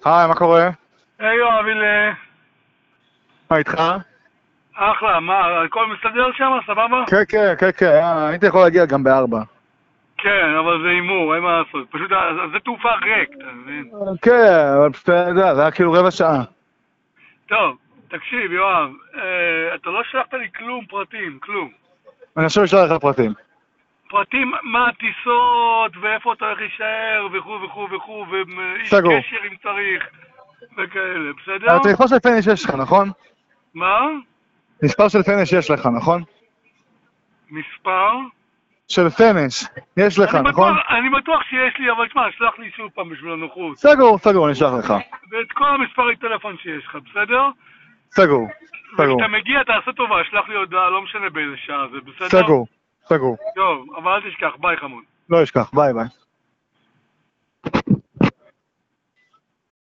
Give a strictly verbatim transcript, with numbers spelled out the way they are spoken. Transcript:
היי, מה קורה? היי יואב, הנה. מה איתך? אחלה, מה, הכל מסתדר שם? סבבה? כן, כן, כן, כן, אה, הייתי יכול להגיע גם בארבע. כן, אבל זה הימור, אין מה לעשות. פשוט, זה תעופה ריק, אתה מבין? כן, אבל פשוט, אתה יודע, זה היה כאילו רבע שעה. טוב, תקשיב, יואב, אה, אתה לא שלחת לי כלום פרטים, כלום. אני חושב לשלוח לך פרטים. פרטים, מה הטיסות, ואיפה אתה הולך להישאר, וכו' וכו' וכו', ואיש סגור. קשר אם צריך, וכאלה, בסדר? אבל את המספר של פניש יש לך, נכון? מה? מספר של פניש יש לך, נכון? מספר? של פניש, יש לך, אני נכון? בטוח, אני בטוח שיש לי, אבל תשמע, שלח לי שוב פעם בשביל הנוחות. סגור, סגור, אני אשלח לך. ואת כל המספרי טלפון שיש לך, בסדר? סגור, סגור. וכשאתה מגיע, תעשה טובה, שלח לי הודעה, לא משנה באיזה שעה זה, בסדר? סגור, סגור. טוב, אבל אל תשכח, ביי חמוד. לא אשכח, ביי ביי.